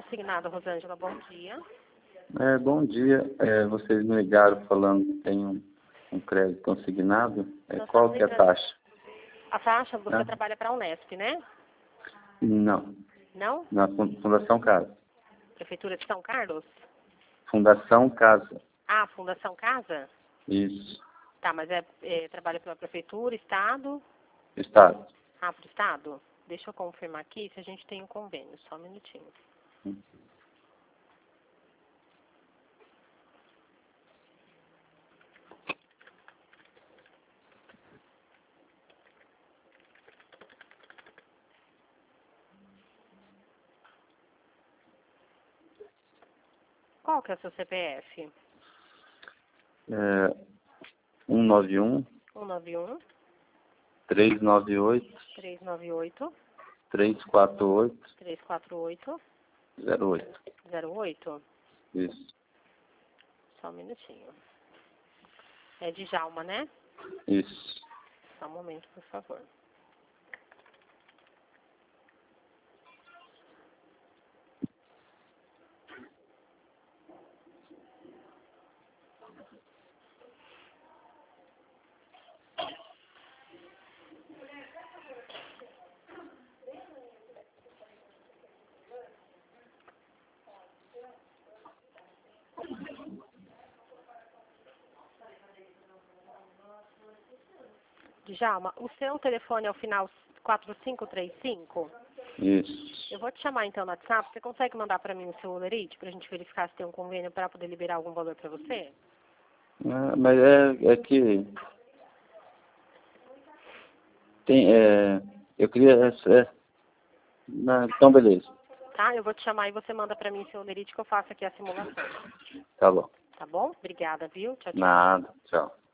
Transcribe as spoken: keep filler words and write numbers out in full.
consignado, Rosângela, bom dia. É, bom dia. É, vocês me ligaram falando que tem um, um crédito consignado. É, qual que é a taxa? A taxa, você Ah. trabalha para a Unesp, né? Não. Não? Na Fun- Fundação Casa. Prefeitura de São Carlos? Fundação Casa. Ah, Fundação Casa? Isso. Tá, mas é, é trabalha pela Prefeitura, Estado? Estado. Ah, para o Estado? Deixa eu confirmar aqui se a gente tem um convênio, só um minutinho. Hum. Qual que é o seu C P F? É, um nove um, um nove um, três nove oito, três nove oito, três quatro oito, três quatro oito, zero oito. zero oito. Isso. Só um minutinho. É de Djalma, né? Isso. Só um momento, por favor. Djalma, o seu telefone é o final quatro cinco três cinco? Isso. Eu vou te chamar então no WhatsApp. Você consegue mandar para mim o seu olerite para a gente verificar se tem um convênio para poder liberar algum valor para você? Ah, mas é, é que tem, é, eu queria, é, é, na- então beleza, Tá? Eu vou te chamar e você manda para mim seu olerite que eu faço aqui a simulação. tá bom, Tá bom? Obrigada, viu? Tchau, tchau. nada, tchau.